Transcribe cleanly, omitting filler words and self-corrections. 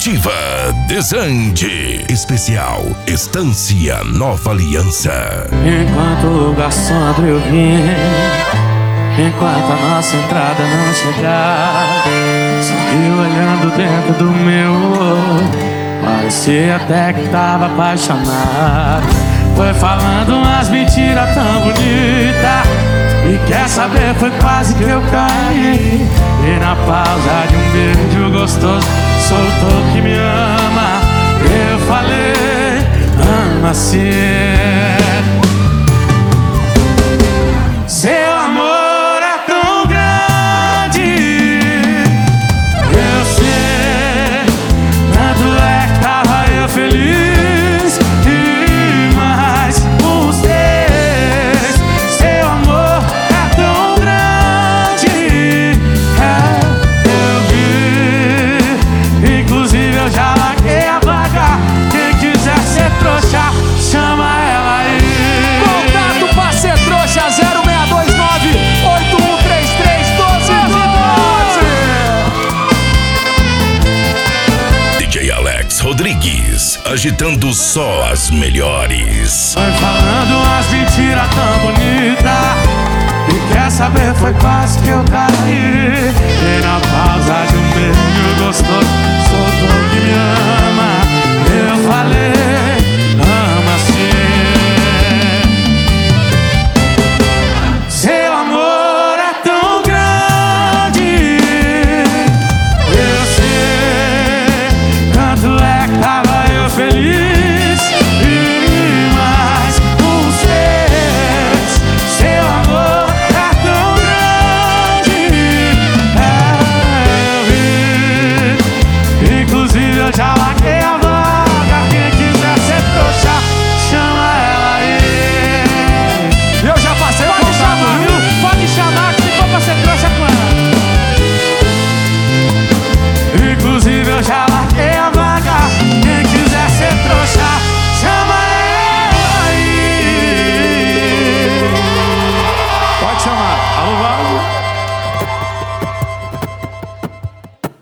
Comitiva Desande. Especial Estância Nova Aliança. Enquanto o garçom abriu o vinho, enquanto a nossa entrada não chegar, seguiu olhando dentro do meu olho. Parecia até que tava apaixonado. Foi falando umas mentiras tão bonitas, e quer saber, foi quase que eu caí. E na pausa de um beijo gostoso, soltou que me ama. Eu falei, ama-se. Seu amor é tão grande, eu sei. Tanto é que tava eu feliz, e mais uns três. Seu amor é tão grande, eu vi. Inclusive eu já larguei a vaga. Quem quiser ser trouxa, chama ela aí. Contato pra ser trouxa 0629-8133-1212. DJ Alex Rodrigues, agitando só as melhores. Foi falando umas mentiras tão bonitas, e quer saber, foi quase que eu caí. E na pausa